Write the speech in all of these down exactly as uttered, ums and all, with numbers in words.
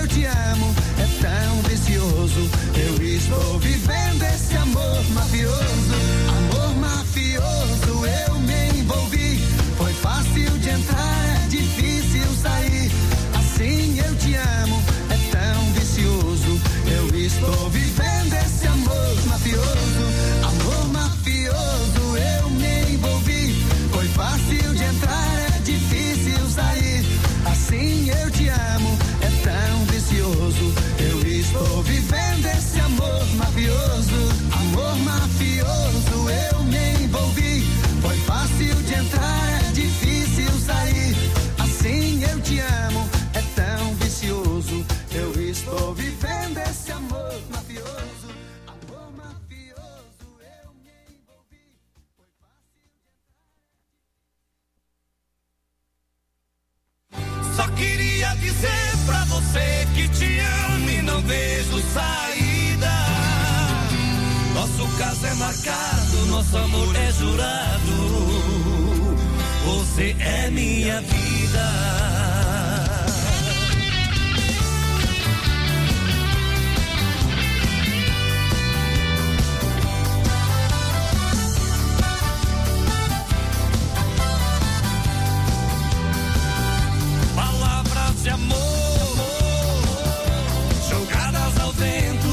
te amo é tão vicioso. Eu estou vivendo esse amor mafioso. Amor mafioso, eu me envolvi. Foi fácil de entrar, é difícil sair. Assim eu te amo é tão vicioso. Eu estou vivendo esse amor mafioso. Amor mafioso, eu me envolvi. Foi fácil de entrar, é difícil sair. Assim eu te amo é tão vicioso. Eu estou vivendo esse amor mafioso. Amor mafioso, eu me envolvi. Foi fácil de entrar, é difícil sair. Assim eu te amo é tão vicioso. Eu estou vivendo esse amor mafioso. Amor mafioso, eu me envolvi. Foi fácil de... Só queria dizer pra você que te amo e não vejo saída. Nosso caso é marcado, nosso amor é jurado. Você é minha vida. Palavras de amor jogadas ao vento.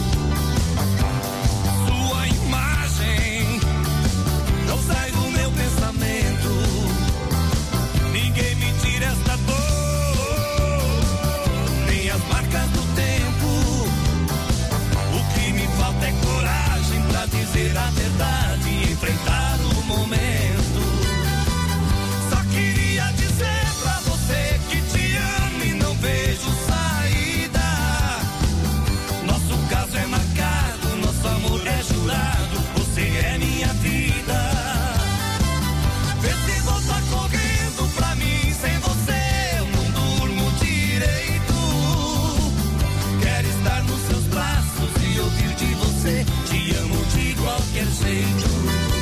Sua imagem não sai do meu pensamento. Ninguém me tira esta dor, nem as marcas do tempo. O que me falta é coragem pra dizer a verdade e enfrentar o momento. Só queria dizer pra você que te amo e não vejo saída. Nosso caso é marcado, nosso amor é jurado. Você é minha vida. Vê se volta correndo pra mim. Sem você eu não durmo direito. Quero estar nos seus braços e ouvir de você: te amo de qualquer jeito.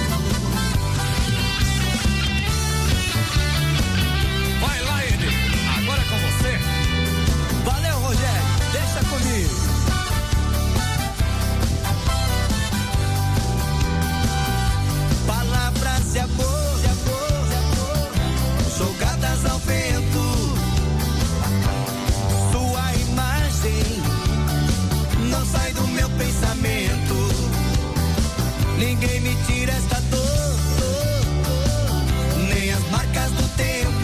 Vai lá, Eder, agora é com você. Valeu, Rogério, deixa comigo. Palavras de amor, de amor, de amor, jogadas ao vento. Sua imagem não sai do meu pensamento. Ninguém me tira esta dor, nem as marcas do tempo.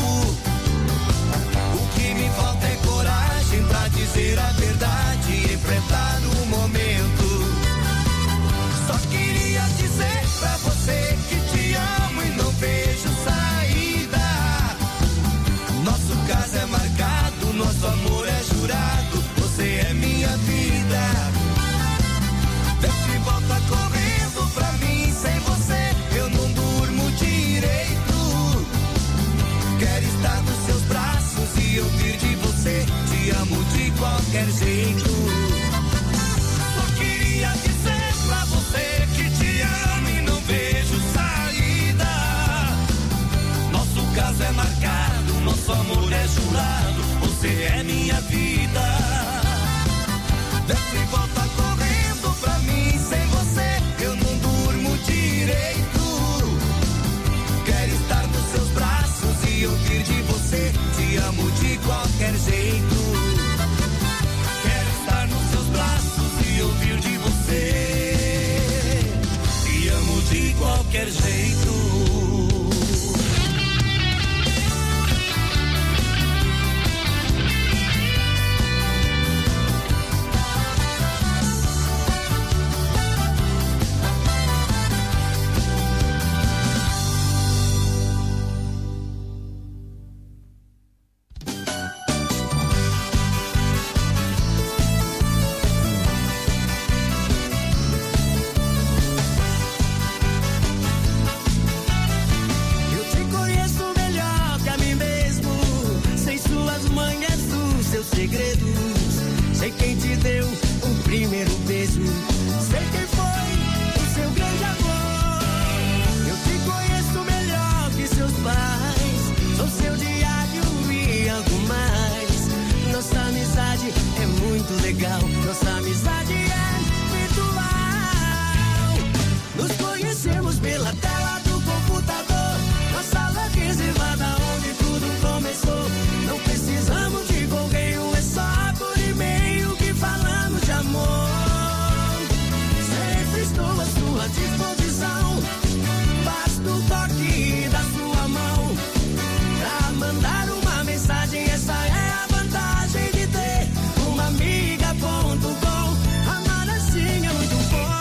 O que me falta é coragem pra dizer a verdade e enfrentar o momento. Só queria dizer pra você que te amo e não vejo saída. Nosso caso é marcado, nosso amor é jurado. Você é minha vida. Vê se volta correndo pra mim. Sem você eu não durmo direito. Quero estar nos seus braços e ouvir de você: te amo de qualquer jeito. Só queria dizer pra você que te amo e não vejo saída. Nosso caso é marcado, nosso amor é jurado. Você é minha vida. Vê se volta correndo pra mim. Sem você eu não durmo direito. Quero estar nos seus braços e ouvir de você: te amo de qualquer jeito. Quero estar nos seus braços e ouvir de você: te amo de qualquer jeito. muito legal. Nossa amizade é virtual. Nos conhecemos pela tela do computador. Nossa sala reservada onde tudo começou. Não precisamos de correio, é só por e-mail que falamos de amor. Sempre estou à sua disposição. Basta o toque da sua mão pra mandar uma mensagem. Essa é a vantagem de ter uma amiga ponto com. Amar assim é muito bom.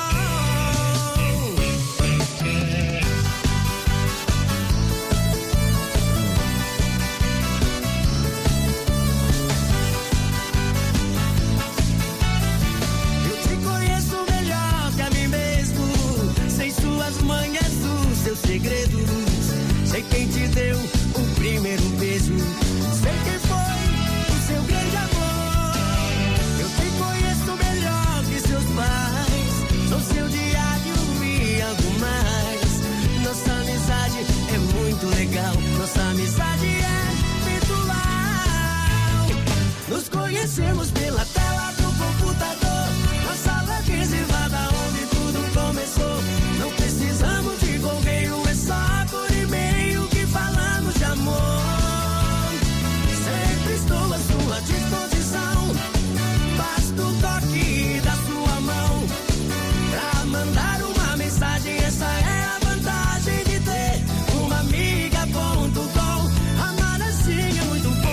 Eu te conheço melhor que a mim mesmo. Sei suas manhas, os seus segredos. Sei quem te deu o primeiro beijo. Sei quem foi o seu grande amor. Eu te conheço melhor que seus pais. Sou seu diário e algo mais. Nossa amizade é muito legal. Nossa amizade é virtual. Nos conhecemos pela tela do computador. Na sala reservada onde tudo começou. Não precisamos de correio, é só por e-mail que falamos de amor. Sempre estou à sua disposição. Basta o toque da sua mão pra mandar uma mensagem. Essa é a vantagem de ter uma amiga ponto com. Amar assim é muito bom.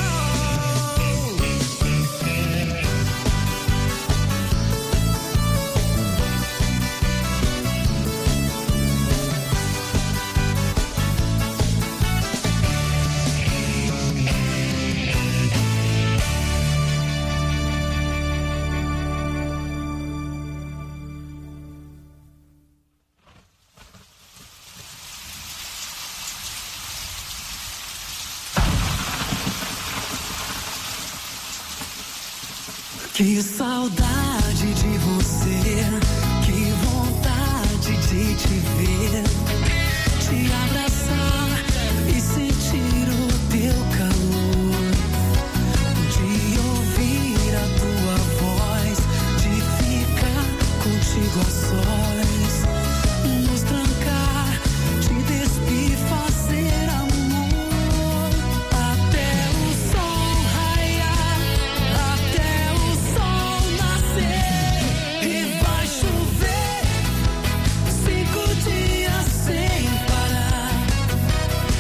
Que saudade de você, que vontade de te ver, te abraçar e sentir o teu calor, de ouvir a tua voz, de ficar contigo a sós, nos trancar, te despir, fazer amor, até o sol raiar, até o sol nascer, e vai chover cinco dias sem parar.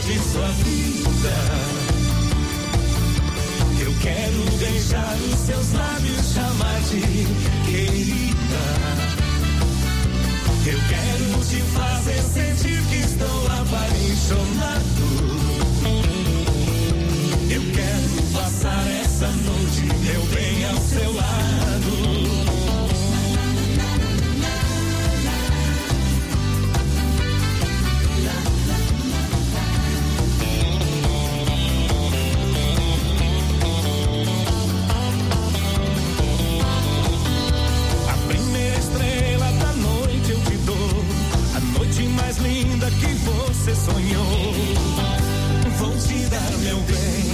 de sua vida. Eu quero deixar os seus lábios chamar de querida. Eu quero te fazer sentir que estou apaixonado. Eu quero passar essa noite, meu bem, ao seu lado. Mais linda que você sonhou, vou te dar meu bem,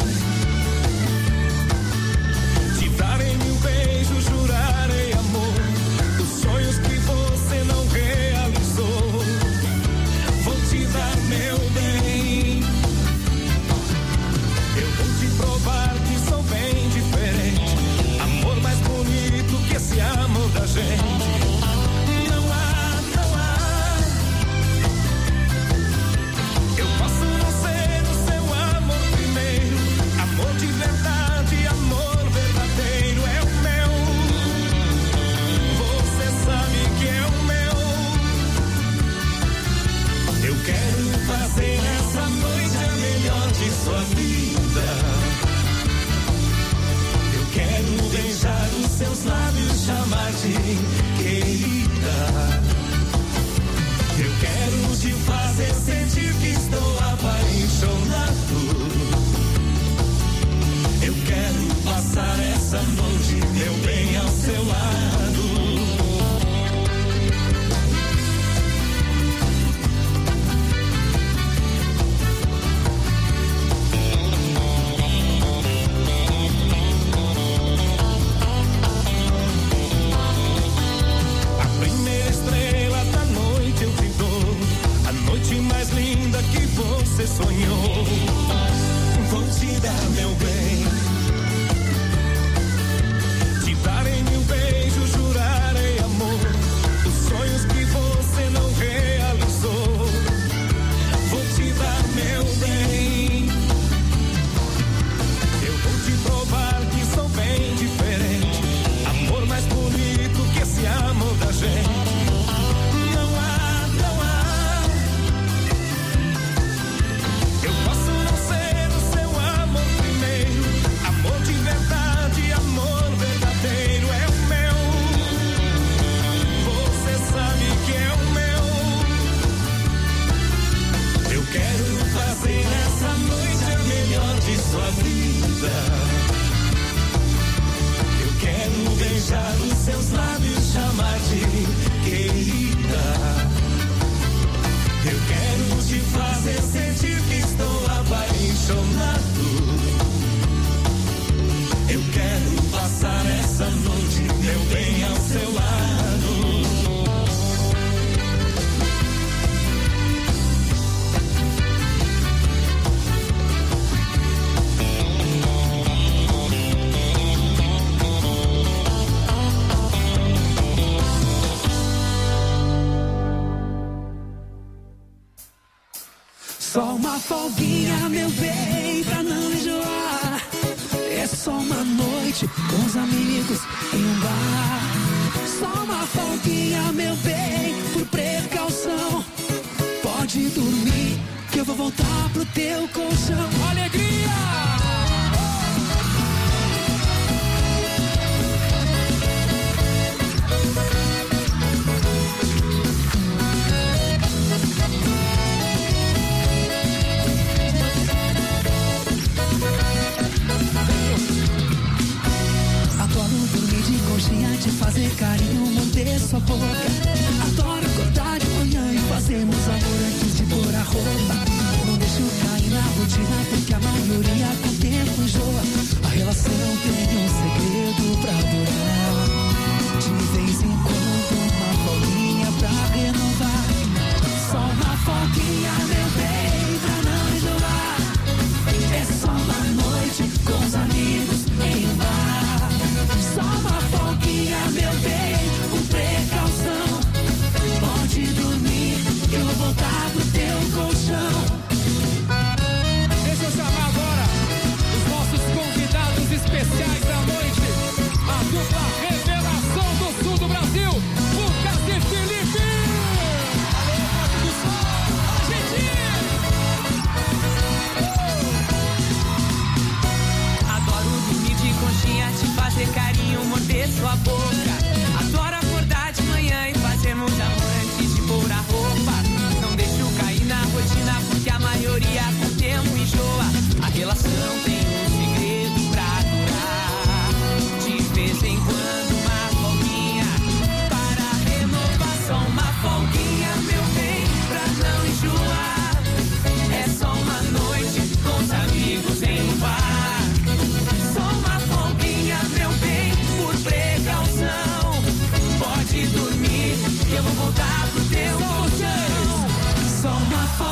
te darei mil beijos, jurarei amor, dos sonhos que você não realizou, vou te dar meu bem. Eu vou te provar que sou bem diferente, amor mais bonito que esse amor da gente. Fazer essa noite a melhor de sua vida. Eu quero beijar os seus lábios, chamar de querida. Eu quero te fazer sentir que estou apaixonado. Eu quero passar essa noite, meu bem, ao seu lado. Mais linda que você sonhou, vou te dar meu bem, te darei mil beijos, jurarei amor, os sonhos que você não realizou, vou te dar meu bem. Eu vou te provar que sou bem diferente, amor mais bonito que esse amor da gente. Sua vida. Eu quero beijar os seus lábios, chamar de querida. Eu quero te fazer sentir que estou apaixonado. Eu quero passar essa noite, meu bem, ao seu lado. Só uma folguinha, meu bem, pra não enjoar. É só uma noite com os amigos em um bar. Só uma folguinha, meu bem, por precaução. Pode dormir que eu vou voltar pro teu colchão. Alegria! De fazer carinho, morder sua boca. Adoro acordar de manhã e fazermos amor antes de pôr a roupa. Não deixo cair na rotina, porque a maioria com o tempo enjoa. A relação tem um segredo pra durar. De vez em quando uma folguinha pra renovar. Só uma folguinha, meu bem, pra não enjoar. É só uma noite com os amigos em um bar. Só uma folguinha, meu bem, com precaução. Pode dormir, que eu vou voltar pro teu colchão.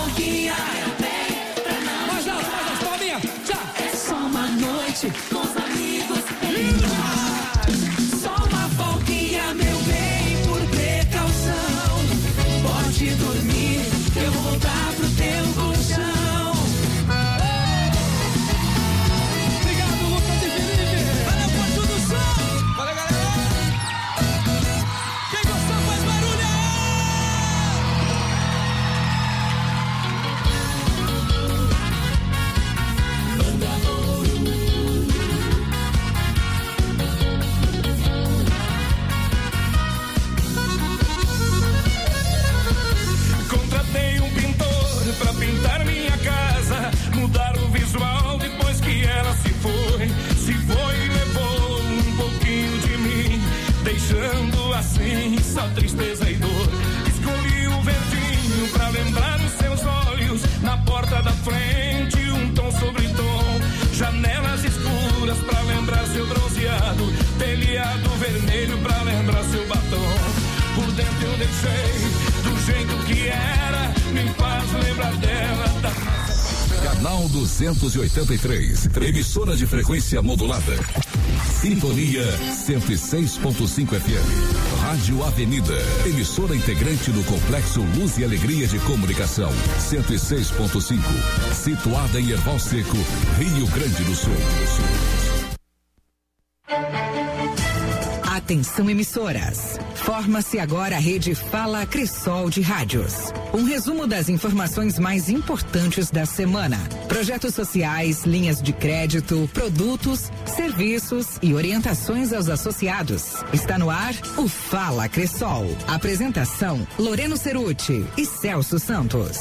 folguinha. Mais alto, mais alto, palminha, já. É só uma noite com os amigos. Só uma folguinha, meu bem, por precaução. Pode dormir, que eu vou voltar pro teu colchão. Obrigado, Lucas e Felipe. Valeu, Porto do Sol. Valeu, galera. Quem gostou faz barulho. Banda Ouro. Contratei um pintor pra pintar minha casa, mudar o visual depois que ela se foi. Se foi e levou um pouquinho de mim, deixando assim só tristeza e dor. Escolhi o verdinho pra lembrar os seus olhos, na porta da frente um tom sobre tom, janelas escuras pra lembrar seu bronzeado, telhado vermelho pra lembrar seu batom. Por dentro eu deixei do jeito que era, me faz lembrar dela, da nossa paixão. Canal duzentos e oitenta e três, emissora de frequência modulada. Sintonia cento e seis ponto cinco F M. Rádio Avenida, emissora integrante do Complexo Luz e Alegria de Comunicação. cento e seis ponto cinco, situada em Erval Seco, Rio Grande do Sul. Atenção, emissoras. Forma-se agora a rede Fala Cressol de rádios. Um resumo das informações mais importantes da semana. Projetos sociais, linhas de crédito, produtos, serviços e orientações aos associados. Está no ar o Fala Cressol. Apresentação: Loreno Cerutti e Celso Santos.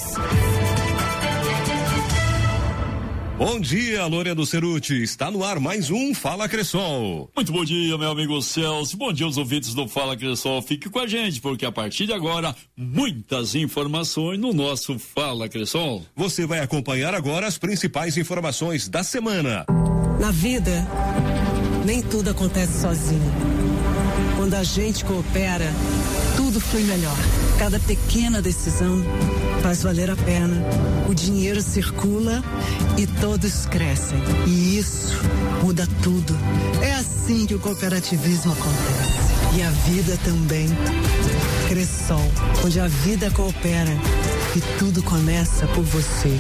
Bom dia, Loreno Cerutti. Está no ar mais um Fala Cressol. Muito bom dia, meu amigo Celso. Bom dia aos ouvintes do Fala Cressol. Fique com a gente, porque a partir de agora, muitas informações no nosso Fala Cressol. Você vai acompanhar agora as principais informações da semana. Na vida, nem tudo acontece sozinho. Quando a gente coopera, tudo flui melhor. Cada pequena decisão faz valer a pena. O dinheiro circula e todos crescem. E isso muda tudo. É assim que o cooperativismo acontece. E a vida também. Cressol, onde a vida coopera e tudo começa por você.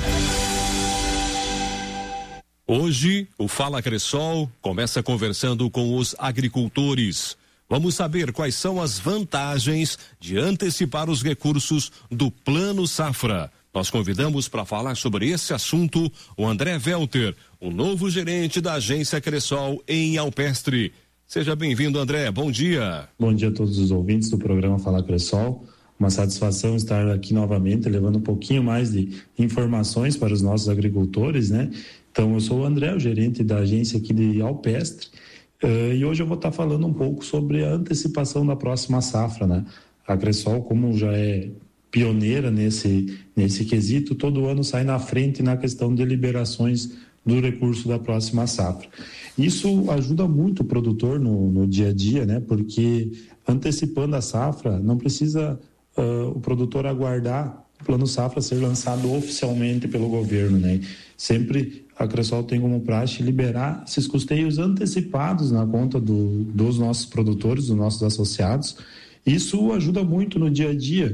Hoje, o Fala Cressol começa conversando com os agricultores. Vamos saber quais são as vantagens de antecipar os recursos do Plano Safra. Nós convidamos para falar sobre esse assunto o André Welter, o novo gerente da agência Cressol em Alpestre. Seja bem-vindo, André. Bom dia. Bom dia a todos os ouvintes do programa Fala Cressol. Uma satisfação estar aqui novamente, levando um pouquinho mais de informações para os nossos agricultores, né? Então, eu sou o André, o gerente da agência aqui de Alpestre. Uh, e hoje eu vou estar falando um pouco sobre a antecipação da próxima safra, né? A Cressol, como já é pioneira nesse, nesse quesito, todo ano sai na frente na questão de liberações do recurso da próxima safra. Isso ajuda muito o produtor no, no dia a dia, né? Porque antecipando a safra, não precisa uh, o produtor aguardar o Plano Safra ser lançado oficialmente pelo governo, né? Sempre a Cressol tem como praxe liberar esses custeios antecipados na conta do, dos nossos produtores, dos nossos associados. Isso ajuda muito no dia a dia,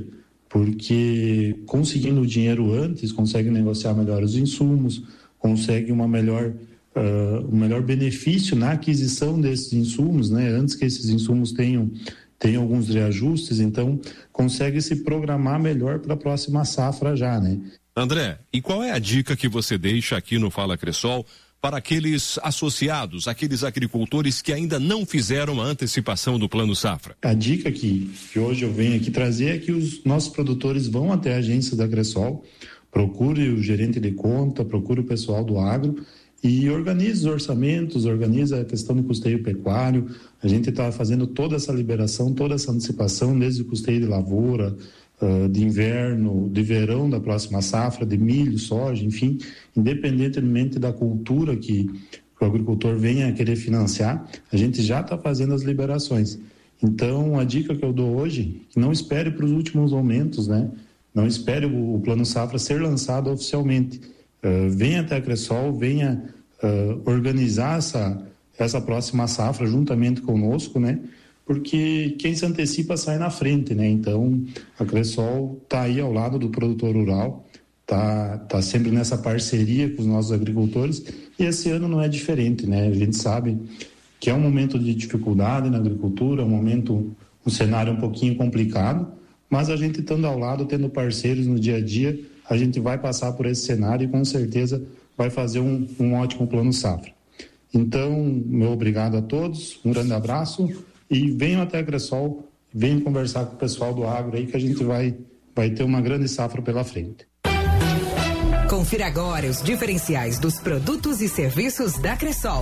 porque conseguindo o dinheiro antes, consegue negociar melhor os insumos, consegue uma melhor, uh, um melhor benefício na aquisição desses insumos, né? Antes que esses insumos tenham, tenham alguns reajustes, então consegue se programar melhor para a próxima safra já, né? André, e qual é a dica que você deixa aqui no Fala Cressol para aqueles associados, aqueles agricultores que ainda não fizeram a antecipação do Plano Safra? A dica que, que hoje eu venho aqui trazer é que os nossos produtores vão até a agência da Cressol, procure o gerente de conta, procure o pessoal do agro e organize os orçamentos, organize a questão de custeio pecuário. A gente está fazendo toda essa liberação, toda essa antecipação, desde o custeio de lavoura, Uh, de inverno, de verão da próxima safra, de milho, soja, enfim, independentemente da cultura que o agricultor venha a querer financiar, a gente já está fazendo as liberações. Então, a dica que eu dou hoje, que não espere para os últimos momentos, né? não espere o, o Plano Safra ser lançado oficialmente. Uh, venha até a Cressol, venha uh, organizar essa, essa próxima safra juntamente conosco, né? Porque quem se antecipa sai na frente, né? Então, a Cressol está aí ao lado do produtor rural, está tá sempre nessa parceria com os nossos agricultores, e esse ano não é diferente, né? A gente sabe que é um momento de dificuldade na agricultura, um momento, um cenário um pouquinho complicado, mas a gente estando ao lado, tendo parceiros no dia a dia, a gente vai passar por esse cenário e com certeza vai fazer um, um ótimo Plano Safra. Então, meu obrigado a todos, um grande abraço e venham até a Cressol, venham conversar com o pessoal do agro aí que a gente vai, vai ter uma grande safra pela frente. Confira agora os diferenciais dos produtos e serviços da Cressol.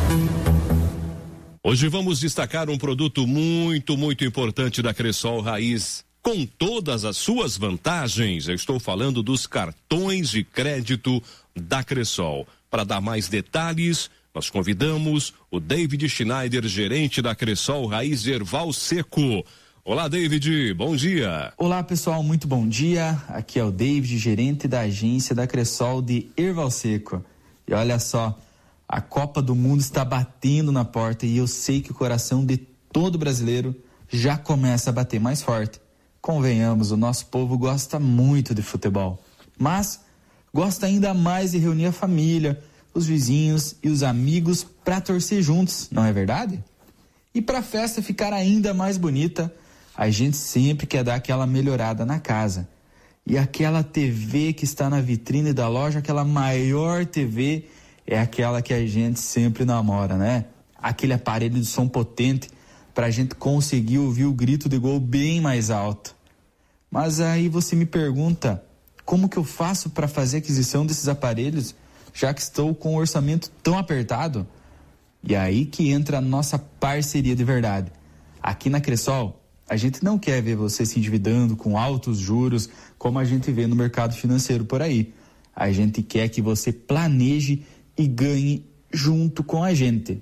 Hoje vamos destacar um produto muito, muito importante da Cressol Raiz, com todas as suas vantagens. Eu estou falando dos cartões de crédito da Cressol. Para dar mais detalhes, nós convidamos o David Schneider, gerente da Cressol Raiz Erval Seco. Olá, David, bom dia. Olá, pessoal, muito bom dia. Aqui é o David, gerente da agência da Cressol de Erval Seco. E olha só, a Copa do Mundo está batendo na porta e eu sei que o coração de todo brasileiro já começa a bater mais forte. Convenhamos, o nosso povo gosta muito de futebol, mas gosta ainda mais de reunir a família, os vizinhos e os amigos para torcer juntos, não é verdade? E para a festa ficar ainda mais bonita, a gente sempre quer dar aquela melhorada na casa. E aquela T V que está na vitrine da loja, aquela maior T V, é aquela que a gente sempre namora, né? Aquele aparelho de som potente para a gente conseguir ouvir o grito de gol bem mais alto. Mas aí você me pergunta, como que eu faço para fazer a aquisição desses aparelhos, já que estou com um orçamento tão apertado? E aí que entra a nossa parceria de verdade. Aqui na Cressol, a gente não quer ver você se endividando com altos juros, como a gente vê no mercado financeiro por aí. A gente quer que você planeje e ganhe junto com a gente.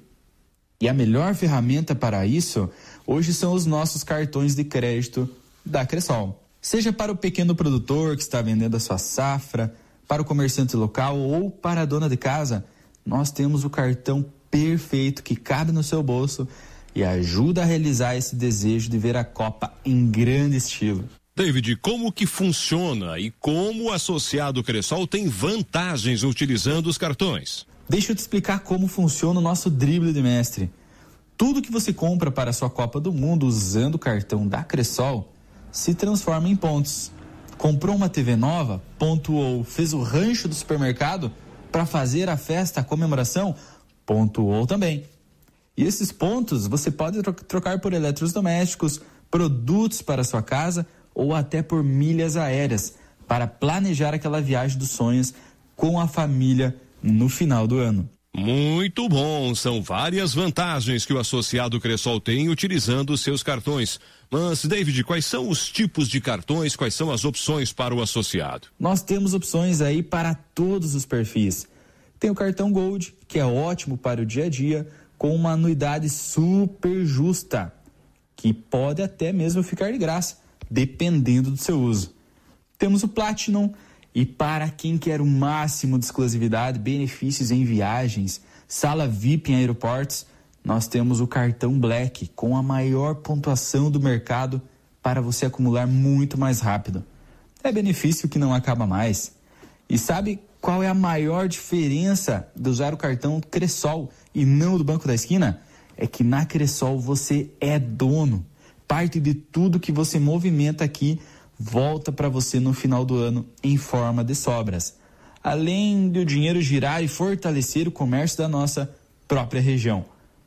E a melhor ferramenta para isso, hoje são os nossos cartões de crédito da Cressol. Seja para o pequeno produtor que está vendendo a sua safra, para o comerciante local ou para a dona de casa, nós temos o cartão perfeito que cabe no seu bolso e ajuda a realizar esse desejo de ver a Copa em grande estilo. David, como que funciona e como o associado Cressol tem vantagens utilizando os cartões? Deixa eu te explicar como funciona o nosso drible de mestre. Tudo que você compra para a sua Copa do Mundo usando o cartão da Cressol se transforma em pontos. Comprou uma T V nova, pontuou, fez o rancho do supermercado para fazer a festa, a comemoração, pontuou também. E esses pontos você pode trocar por eletrodomésticos, produtos para a sua casa ou até por milhas aéreas para planejar aquela viagem dos sonhos com a família no final do ano. Muito bom, são várias vantagens que o associado Cressol tem utilizando seus cartões. Mas, David, quais são os tipos de cartões, quais são as opções para o associado? Nós temos opções aí para todos os perfis. Tem o cartão Gold, que é ótimo para o dia a dia, com uma anuidade super justa, que pode até mesmo ficar de graça, dependendo do seu uso. Temos o Platinum, e para quem quer o máximo de exclusividade, benefícios em viagens, sala V I P em aeroportos, nós temos o cartão Black, com a maior pontuação do mercado para você acumular muito mais rápido. É benefício que não acaba mais. E sabe qual é a maior diferença de usar o cartão Cressol e não do Banco da Esquina? É que na Cressol você é dono. Parte de tudo que você movimenta aqui volta para você no final do ano em forma de sobras. Além do dinheiro girar e fortalecer o comércio da nossa própria região.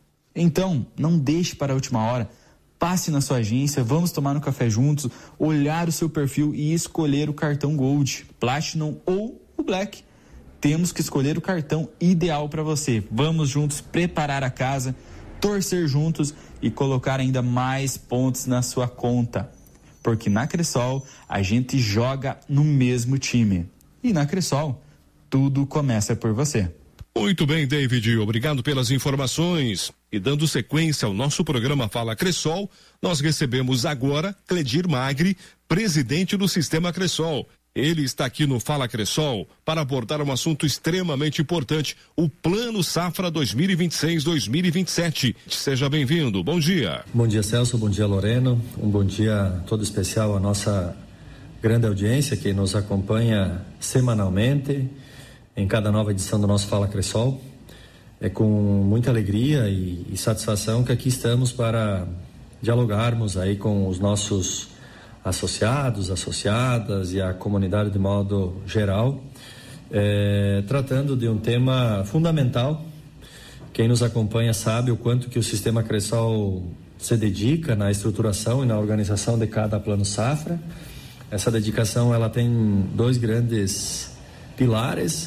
Então, não deixe para a última hora. Passe na sua agência, vamos tomar um café juntos, olhar o seu perfil e escolher o cartão Gold, Platinum ou o Black. Temos que escolher o cartão ideal para você. Vamos juntos preparar a casa, torcer juntos e colocar ainda mais pontos na sua conta. Porque na Cressol a gente joga no mesmo time. E na Cressol, tudo começa por você. Muito bem, David, obrigado pelas informações. E dando sequência ao nosso programa Fala Cressol, nós recebemos agora Cledir Magri, presidente do Sistema Cressol. Ele está aqui no Fala Cressol para abordar um assunto extremamente importante, o Plano Safra dois mil e vinte e seis, dois mil e vinte e sete. Seja bem-vindo, bom dia. Bom dia, Celso, bom dia, Loreno, um bom dia todo especial à nossa grande audiência que nos acompanha semanalmente em cada nova edição do nosso Fala Cressol. É com muita alegria e, e satisfação que aqui estamos para dialogarmos aí com os nossos associados, associadas e a comunidade de modo geral, é, tratando de um tema fundamental. Quem nos acompanha sabe o quanto que o Sistema Cressol se dedica na estruturação e na organização de cada plano safra. Essa dedicação ela tem dois grandes pilares.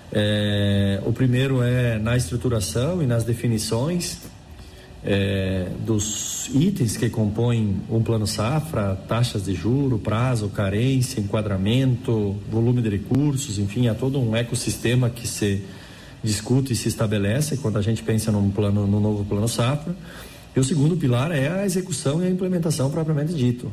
É, o primeiro é na estruturação e nas definições É, dos itens que compõem um plano safra, taxas de juro, prazo, carência, enquadramento, volume de recursos, enfim, há todo um ecossistema que se discute e se estabelece quando a gente pensa num plano, num novo plano safra. E o segundo pilar é a execução e a implementação propriamente dito,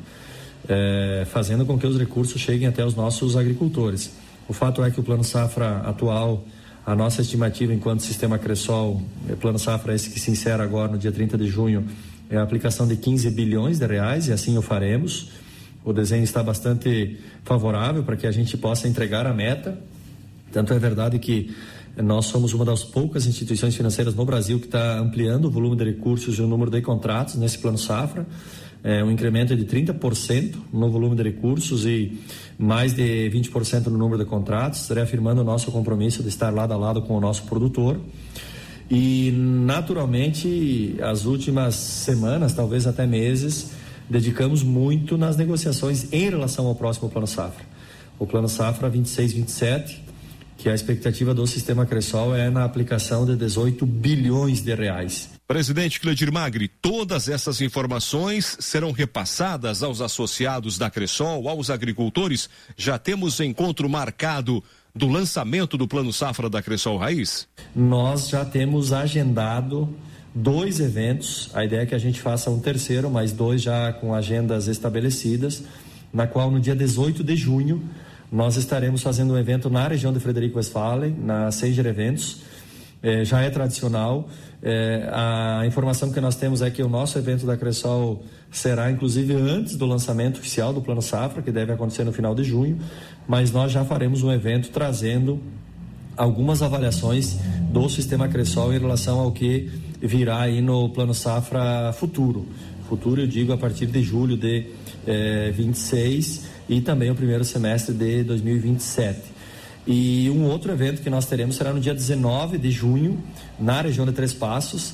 é, fazendo com que os recursos cheguem até os nossos agricultores. O fato é que o plano safra atual, a nossa estimativa enquanto Sistema Cressol, plano safra esse que se encerra agora no dia trinta de junho, é a aplicação de quinze bilhões de reais, e assim o faremos. O desenho está bastante favorável para que a gente possa entregar a meta. Tanto é verdade que nós somos uma das poucas instituições financeiras no Brasil que está ampliando o volume de recursos e o número de contratos nesse plano safra. É um incremento de trinta por cento no volume de recursos e mais de vinte por cento no número de contratos, reafirmando o nosso compromisso de estar lado a lado com o nosso produtor. E, naturalmente, as últimas semanas, talvez até meses, dedicamos muito nas negociações em relação ao próximo Plano Safra. O Plano Safra vinte e seis, vinte e sete, que a expectativa do Sistema Cressol é na aplicação de dezoito bilhões de reais. Presidente Cledir Magri, todas essas informações serão repassadas aos associados da Cressol, aos agricultores. Já temos encontro marcado do lançamento do Plano Safra da Cressol Raiz? Nós já temos agendado dois eventos. A ideia é que a gente faça um terceiro, mas dois já com agendas estabelecidas, na qual no dia dezoito de junho nós estaremos fazendo um evento na região de Frederico Westphalen, na Sager Eventos. É, já é tradicional. É, a informação que nós temos é que o nosso evento da Cressol será inclusive antes do lançamento oficial do Plano Safra, que deve acontecer no final de junho, mas nós já faremos um evento trazendo algumas avaliações do Sistema Cressol em relação ao que virá aí no Plano Safra futuro. Futuro, eu digo, a partir de julho de eh, vinte e seis e também o primeiro semestre de dois mil e vinte e sete. E um outro evento que nós teremos será no dia dezenove de junho, na região de Três Passos,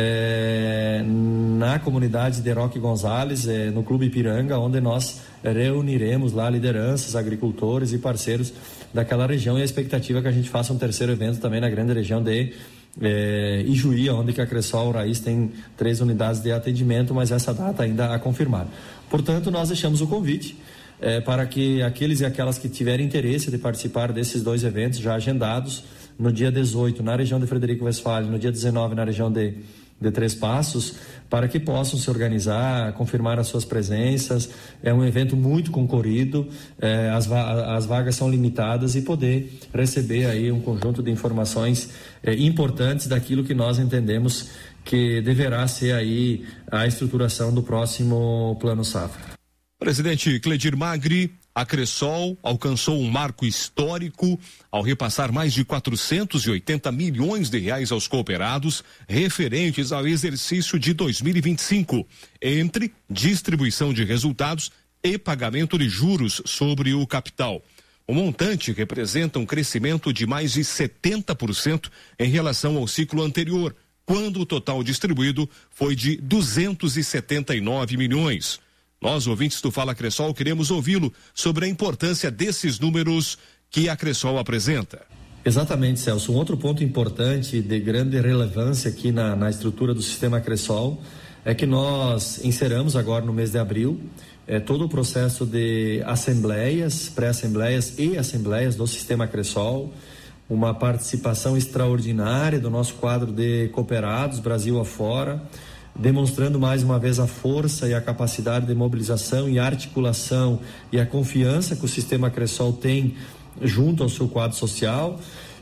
é, na comunidade de Roque Gonzalez, é, no Clube Ipiranga, onde nós reuniremos lá lideranças, agricultores e parceiros daquela região, e a expectativa é que a gente faça um terceiro evento também na grande região de é, Ijuí, onde que a Cressol Raiz tem três unidades de atendimento, mas essa data ainda a confirmar. Portanto, nós deixamos o convite É, para que aqueles e aquelas que tiverem interesse de participar desses dois eventos já agendados, no dia dezoito na região de Frederico Westphalen, no dia dezenove na região de, de Três Passos, para que possam se organizar, confirmar as suas presenças. É um evento muito concorrido, é, as, va- as vagas são limitadas, e poder receber aí um conjunto de informações é, importantes daquilo que nós entendemos que deverá ser aí a estruturação do próximo Plano Safra. Presidente Cledir Magri, a Cressol alcançou um marco histórico ao repassar mais de quatrocentos e oitenta milhões de reais aos cooperados referentes ao exercício de dois mil e vinte e cinco, entre distribuição de resultados e pagamento de juros sobre o capital. O montante representa um crescimento de mais de setenta por cento em relação ao ciclo anterior, quando o total distribuído foi de duzentos e setenta e nove milhões. Nós, ouvintes do Fala Cressol, queremos ouvi-lo sobre a importância desses números que a Cressol apresenta. Exatamente, Celso. Um outro ponto importante de grande relevância aqui na, na estrutura do Sistema Cressol é que nós encerramos agora no mês de abril é, todo o processo de assembleias, pré-assembleias e assembleias do Sistema Cressol, uma participação extraordinária do nosso quadro de cooperados Brasil afora, demonstrando mais uma vez a força e a capacidade de mobilização e articulação e a confiança que o sistema Cressol tem junto ao seu quadro social.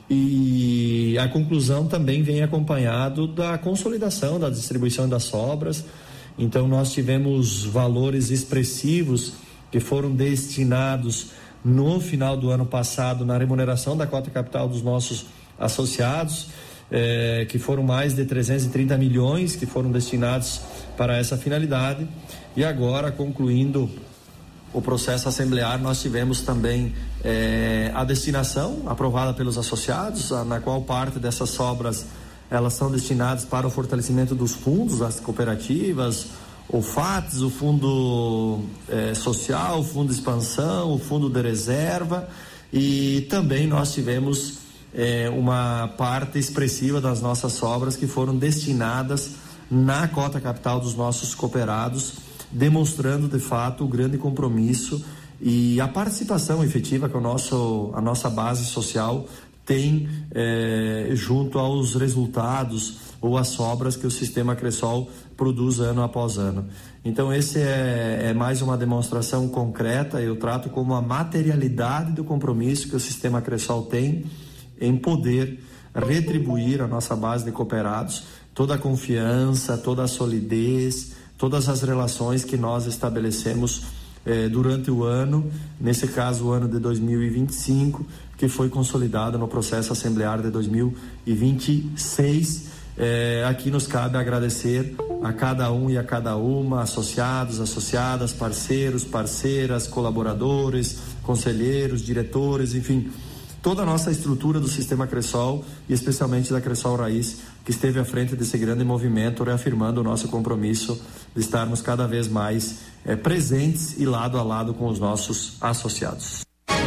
E a conclusão também vem acompanhado da consolidação da distribuição das sobras. Então nós tivemos valores expressivos que foram destinados no final do ano passado na remuneração da cota capital dos nossos associados, eh, que foram mais de trezentos e trinta milhões que foram destinados para essa finalidade. E agora, concluindo o processo assemblear, nós tivemos também eh, a destinação aprovada pelos associados, na qual parte dessas sobras elas são destinadas para o fortalecimento dos fundos, as cooperativas, o F A Ts, o Fundo eh, Social, o Fundo de Expansão, o Fundo de Reserva, e também nós tivemos eh, uma parte expressiva das nossas sobras que foram destinadas na cota capital dos nossos cooperados, demonstrando de fato o grande compromisso e a participação efetiva que o nosso, a nossa base social tem eh, junto aos resultados ou às sobras que o sistema Cressol produz ano após ano. Então esse é, é mais uma demonstração concreta, eu trato como a materialidade do compromisso que o sistema Cressol tem em poder retribuir a nossa base de cooperados, toda a confiança, toda a solidez, todas as relações que nós estabelecemos eh, durante o ano, nesse caso o ano de dois mil e vinte e cinco, que foi consolidado no processo assemblear de dois mil e vinte e seis. Eh, aqui nos cabe agradecer a cada um e a cada uma, associados, associadas, parceiros, parceiras, colaboradores, conselheiros, diretores, enfim, toda a nossa estrutura do sistema Cressol e especialmente da Cressol Raiz, que esteve à frente desse grande movimento, reafirmando o nosso compromisso de estarmos cada vez mais eh, presentes e lado a lado com os nossos associados.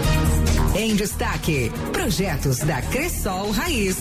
Em destaque, projetos da Cressol Raiz.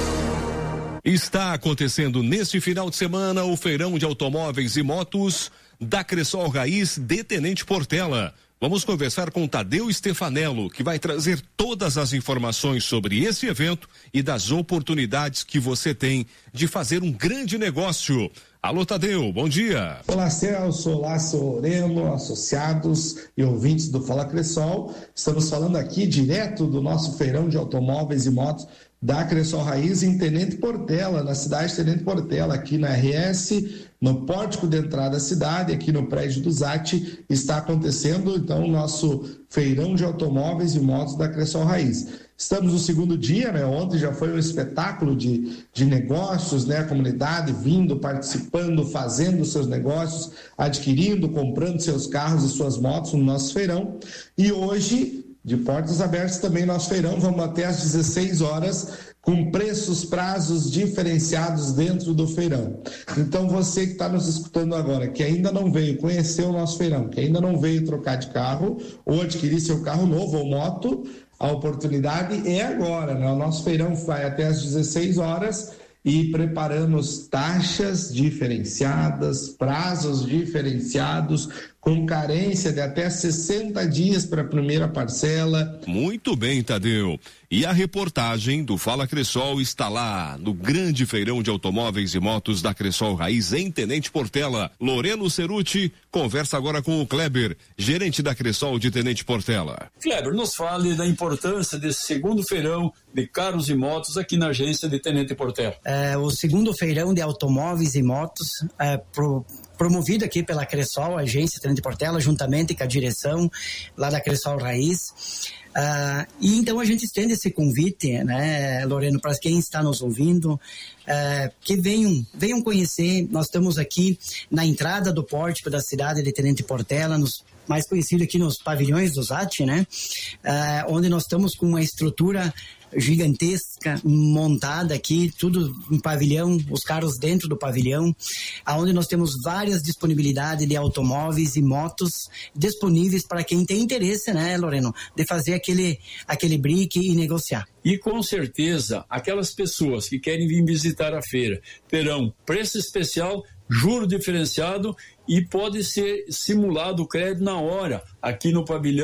Está acontecendo neste final de semana o feirão de automóveis e motos da Cressol Raiz de Tenente Portela. Vamos conversar com Tadeu Stefanello, que vai trazer todas as informações sobre esse evento e das oportunidades que você tem de fazer um grande negócio. Alô, Tadeu, bom dia. Olá, Celso, olá, seu Loreno, associados e ouvintes do Fala Cressol. Estamos falando aqui direto do nosso feirão de automóveis e motos da Cressol Raiz em Tenente Portela, na cidade de Tenente Portela, aqui na R S, no pórtico de entrada da cidade, aqui no prédio do Zat, está acontecendo então o nosso feirão de automóveis e motos da Cressol Raiz. Estamos no segundo dia, né? Ontem já foi um espetáculo de, de negócios, né? A comunidade vindo, participando, fazendo seus negócios, adquirindo, comprando seus carros e suas motos no nosso feirão. E hoje, de portas abertas também nosso feirão, vamos até às dezesseis horas, com preços, prazos diferenciados dentro do feirão. Então você que está nos escutando agora, que ainda não veio conhecer o nosso feirão, que ainda não veio trocar de carro ou adquirir seu carro novo ou moto, a oportunidade é agora, né? O nosso feirão vai até às dezesseis horas e preparamos taxas diferenciadas, prazos diferenciados, com carência de até sessenta dias para a primeira parcela. Muito bem, Tadeu. E a reportagem do Fala Cressol está lá, no grande feirão de automóveis e motos da Cressol Raiz em Tenente Portela. Loreno Ceruti conversa agora com o Kleber, gerente da Cressol de Tenente Portela. Kleber, nos fale da importância desse segundo feirão de carros e motos aqui na agência de Tenente Portela. É, o segundo feirão de automóveis e motos é pro, promovido aqui pela Cressol, a agência Tenente Portela, juntamente com a direção lá da Cressol Raiz. Uh, e então a gente estende esse convite, né, Loreno, para quem está nos ouvindo, uh, que venham, venham conhecer. Nós estamos aqui na entrada do pórtico da cidade de Tenente Portela, nos, mais conhecido aqui nos pavilhões do Zat, né, uh, onde nós estamos com uma estrutura gigantesca montada aqui, tudo em pavilhão, os carros dentro do pavilhão, aonde nós temos várias disponibilidades de automóveis e motos disponíveis para quem tem interesse, né, Loreno, de fazer aquele, aquele brick e negociar. E com certeza, aquelas pessoas que querem vir visitar a feira terão preço especial, juro diferenciado e pode ser simulado o crédito na hora aqui no pavilhão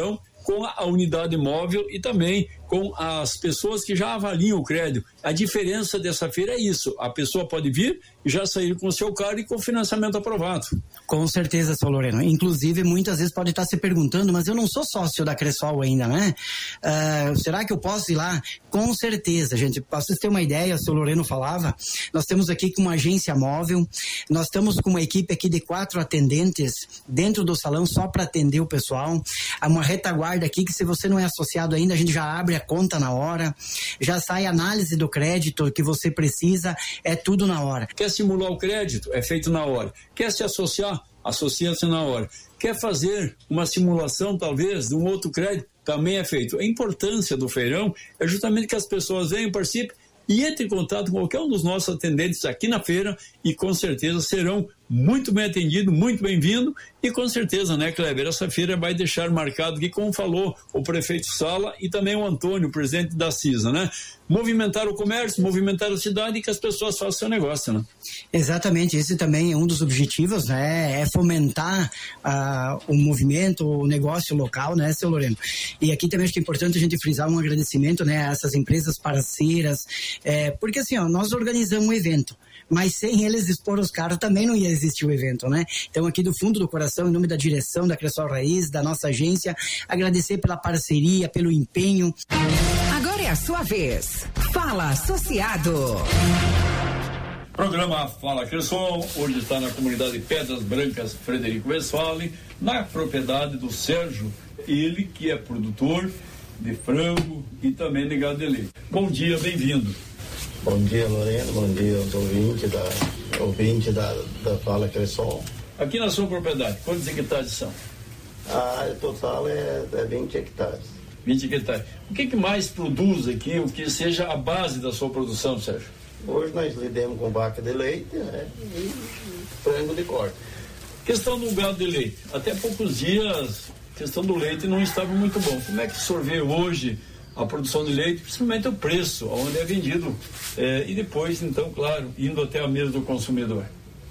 com a unidade móvel e também com as pessoas que já avaliam o crédito. A diferença dessa feira é isso, a pessoa pode vir e já sair com o seu carro e com o financiamento aprovado. Com certeza, seu Loreno. Inclusive, muitas vezes pode estar se perguntando, mas eu não sou sócio da Cressol ainda, né? Uh, será que eu posso ir lá? Com certeza, gente. Para vocês terem uma ideia, o seu Loreno falava, nós temos aqui com uma agência móvel, nós estamos com uma equipe aqui de quatro atendentes dentro do salão só para atender o pessoal. Há uma retaguarda aqui que, se você não é associado ainda, a gente já abre a conta na hora, já sai a análise do crédito que você precisa, é tudo na hora. Quer simular o crédito? É feito na hora. Quer se associar? Associa-se na hora. Quer fazer uma simulação, talvez, de um outro crédito? Também é feito. A importância do feirão é justamente que as pessoas venham, participem e entrem em contato com qualquer um dos nossos atendentes aqui na feira e com certeza serão muito bem atendidos, muito bem-vindo e com certeza, né, Kleber, essa feira vai deixar marcado aqui, como falou o prefeito Sala e também o Antônio, o presidente da CISA, né? Movimentar o comércio, movimentar a cidade e que as pessoas façam seu negócio, né? Exatamente, esse também é um dos objetivos, né? É fomentar uh, o movimento, o negócio local, né, seu Loreno? E aqui também acho que é importante a gente frisar um agradecimento, né, a essas empresas parceiras, é, porque assim, ó, nós organizamos um evento, mas sem eles expor os carros também não ia existir o evento, né? Então aqui do fundo do coração, em nome da direção da Cressol Raiz, da nossa agência, agradecer pela parceria, pelo empenho. Agora é a sua vez. Fala, associado. Programa Fala Cressol, hoje está na comunidade Pedras Brancas, Frederico Westphalen, na propriedade do Sérgio, ele que é produtor de frango e também de gado de leite. Bom dia, bem-vindo. Bom dia, Lorena, bom dia aos ouvintes da, ouvinte da, da Fala Cressol. Aqui na sua propriedade, quantos hectares são? A área total é, é vinte hectares. vinte hectares. O que, que mais produz aqui, o que seja a base da sua produção, Sérgio? Hoje nós lidamos com vaca de leite, né, e frango de corte. Questão do gado de leite. Até poucos dias, a questão do leite não estava muito bom. Como é que o senhor vê hoje a produção de leite, principalmente o preço, onde é vendido, é, e depois, então, claro, indo até a mesa do consumidor?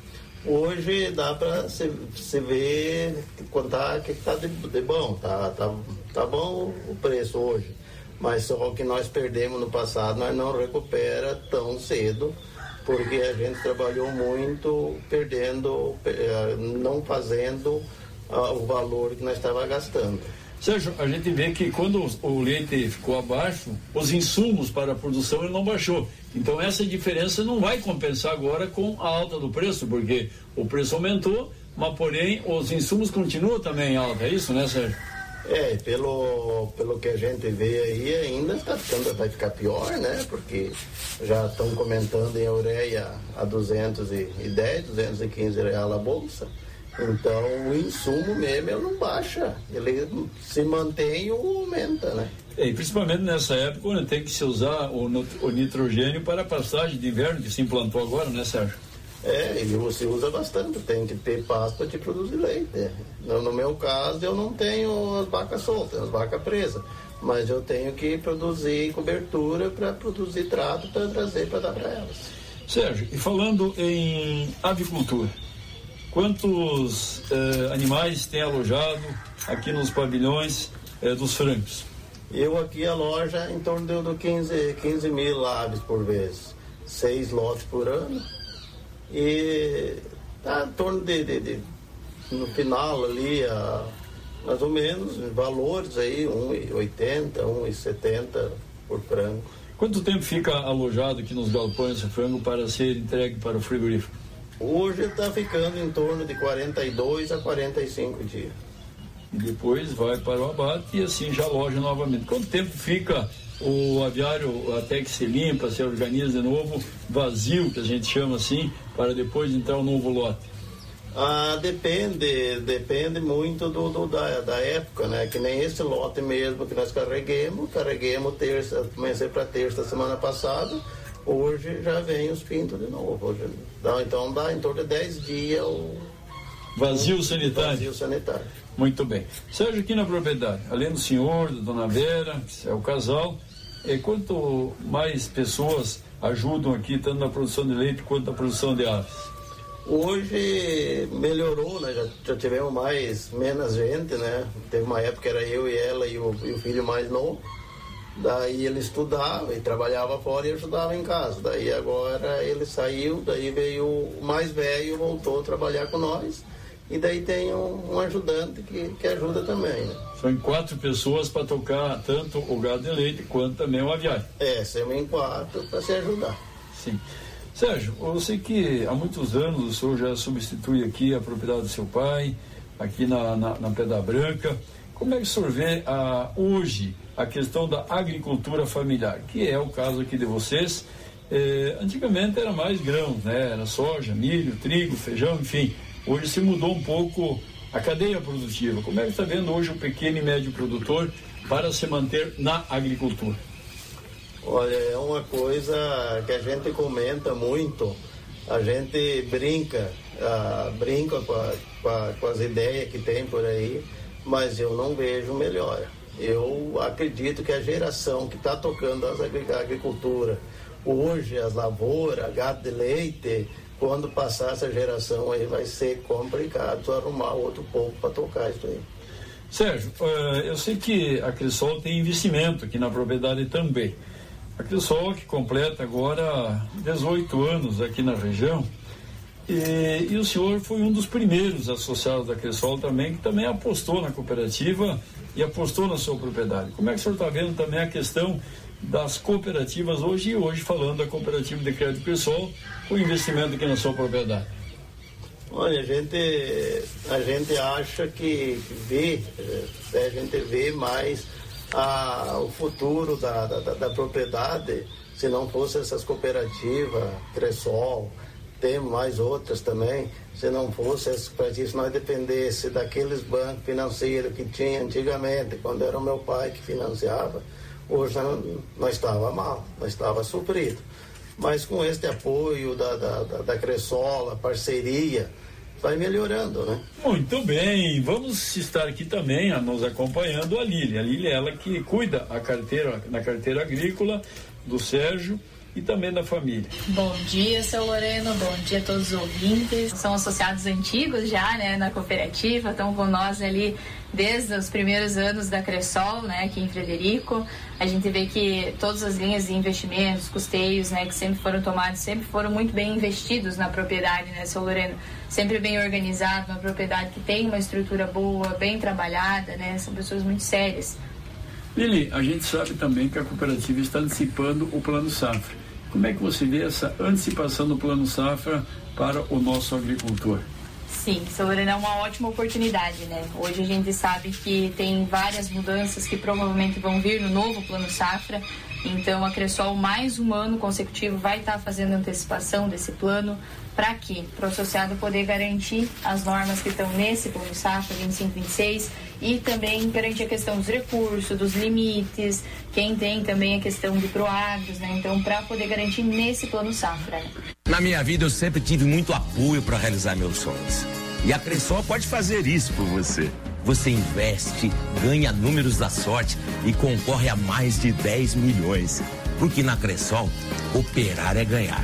Hoje dá para se ver contar que está de, de bom, tá, tá, tá bom o preço hoje, mas só o que nós perdemos no passado nós não recupera tão cedo, porque a gente trabalhou muito perdendo, não fazendo uh, o valor que nós estávamos gastando. Sérgio, a gente vê que quando o leite ficou abaixo, os insumos para a produção ele não baixou. Então essa diferença não vai compensar agora com a alta do preço, porque o preço aumentou, mas porém os insumos continuam também alta, é isso, né, Sérgio? É, pelo, pelo que a gente vê aí ainda está ficando, vai ficar pior, né? Porque já estão comentando em ureia a duzentos e dez, duzentos e quinze reais a bolsa. Então o insumo mesmo ele não baixa, ele se mantém ou aumenta, né? É, e principalmente nessa época onde tem que se usar o, o nitrogênio para a passagem de inverno que se implantou agora, né, Sérgio? É, e você usa bastante, tem que ter pasto para te produzir leite. No, no meu caso eu não tenho as vacas soltas, as vacas presas, mas eu tenho que produzir cobertura para produzir trato para trazer para dar para elas. Sérgio, e falando em avicultura, quantos eh, animais tem alojado aqui nos pavilhões eh, dos frangos? Eu aqui a loja em torno de quinze, quinze mil aves por vez, seis lotes por ano, e tá em torno de, de, de no final ali, a, mais ou menos, valores aí, um e oitenta, um e setenta por frango. Quanto tempo fica alojado aqui nos galpões de frango para ser entregue para o frigorífico? Hoje está ficando em torno de quarenta e dois a quarenta e cinco dias. E depois vai para o abate e assim já aloja novamente. Quanto tempo fica o aviário até que se limpa, se organiza de novo, vazio, que a gente chama assim, para depois entrar um novo lote? Ah, depende, depende muito do, do, da, da época, né? Que nem esse lote mesmo que nós carreguemos, carreguemos terça, comecei para terça semana passada, hoje já vem os pintos de novo. Hoje, dá, então dá em torno de dez dias o vazio o, sanitário. Vazio sanitário. Muito bem. Sérgio, aqui na propriedade, além do senhor, da dona Vera, que é o casal, é, quanto mais pessoas ajudam aqui, tanto na produção de leite quanto na produção de aves? Hoje melhorou, né? Já, já tivemos mais, menos gente, né? Teve uma época que era eu e ela e o, e o filho mais novo. Daí ele estudava e trabalhava fora e ajudava em casa. Daí agora ele saiu, daí veio o mais velho, voltou a trabalhar com nós. E daí tem um, um ajudante que, que ajuda também, né? São quatro pessoas para tocar tanto o gado de leite quanto também o aviário. É, somos em quatro para se ajudar. Sim. Sérgio, eu sei que há muitos anos o senhor já substitui aqui a propriedade do seu pai, aqui na, na, na Pedra Branca. Como é que o senhor vê ah, hoje a questão da agricultura familiar, que é o caso aqui de vocês? Eh, antigamente era mais grãos, né? Era soja, milho, trigo, feijão, enfim. Hoje se mudou um pouco a cadeia produtiva. Como é que está vendo hoje o pequeno e médio produtor para se manter na agricultura? Olha, é uma coisa que a gente comenta muito, a gente brinca, ah, brinca com, a, com, a, com as ideias que tem por aí, mas eu não vejo melhora. Eu acredito que a geração que está tocando a agricultura, hoje as lavouras, gado de leite, quando passar essa geração aí vai ser complicado arrumar outro povo para tocar isso aí. Sérgio, uh, eu sei que a Cressol tem investimento aqui na propriedade também. A Cressol que completa agora dezoito anos aqui na região, e, e o senhor foi um dos primeiros associados da Cressol também, que também apostou na cooperativa e apostou na sua propriedade. Como é que o senhor está vendo também a questão das cooperativas hoje, e hoje falando da cooperativa de crédito Cressol, com investimento aqui na sua propriedade? Olha, a gente, a gente acha que vê, a gente vê mais a, o futuro da, da, da propriedade, se não fosse essas cooperativas, Cressol, tem mais outras também, se não fosse essas cooperativas, se nós dependesse daqueles bancos financeiros que tinha antigamente, quando era o meu pai que financiava, hoje nós estava mal, nós estava sofrido. Mas com este apoio da, da, da, da Cressol, a parceria, vai melhorando, né? Muito bem, vamos estar aqui também a, nos acompanhando a Lília. A Lília é ela que cuida a carteira, na carteira agrícola do Sérgio e também da família. Bom dia, seu Loreno, bom dia a todos os ouvintes. São associados antigos já, né, na cooperativa, estão com nós ali desde os primeiros anos da Cressol, né, aqui em Frederico. A gente vê que todas as linhas de investimentos, custeios, né, que sempre foram tomados, sempre foram muito bem investidos na propriedade, né, seu Loreno? Sempre bem organizado, uma propriedade que tem uma estrutura boa, bem trabalhada, né, são pessoas muito sérias. Lili, a gente sabe também que a cooperativa está antecipando o Plano Safra. Como é que você vê essa antecipação do Plano Safra para o nosso agricultor? Sim, seu Lorena, é uma ótima oportunidade, né? Hoje a gente sabe que tem várias mudanças que provavelmente vão vir no novo Plano Safra. Então, a Cressol, mais um ano consecutivo, vai estar fazendo antecipação desse plano. Para quê? Para o associado poder garantir as normas que estão nesse Plano Safra vinte e cinco, vinte e seis e também garantir a questão dos recursos, dos limites, quem tem também a questão de proagros, né? Então, para poder garantir nesse Plano Safra. Né? Na minha vida, eu sempre tive muito apoio para realizar meus sonhos. E a Cressol pode fazer isso por você. Você investe, ganha números da sorte e concorre a mais de dez milhões. Porque na Cressol, operar é ganhar.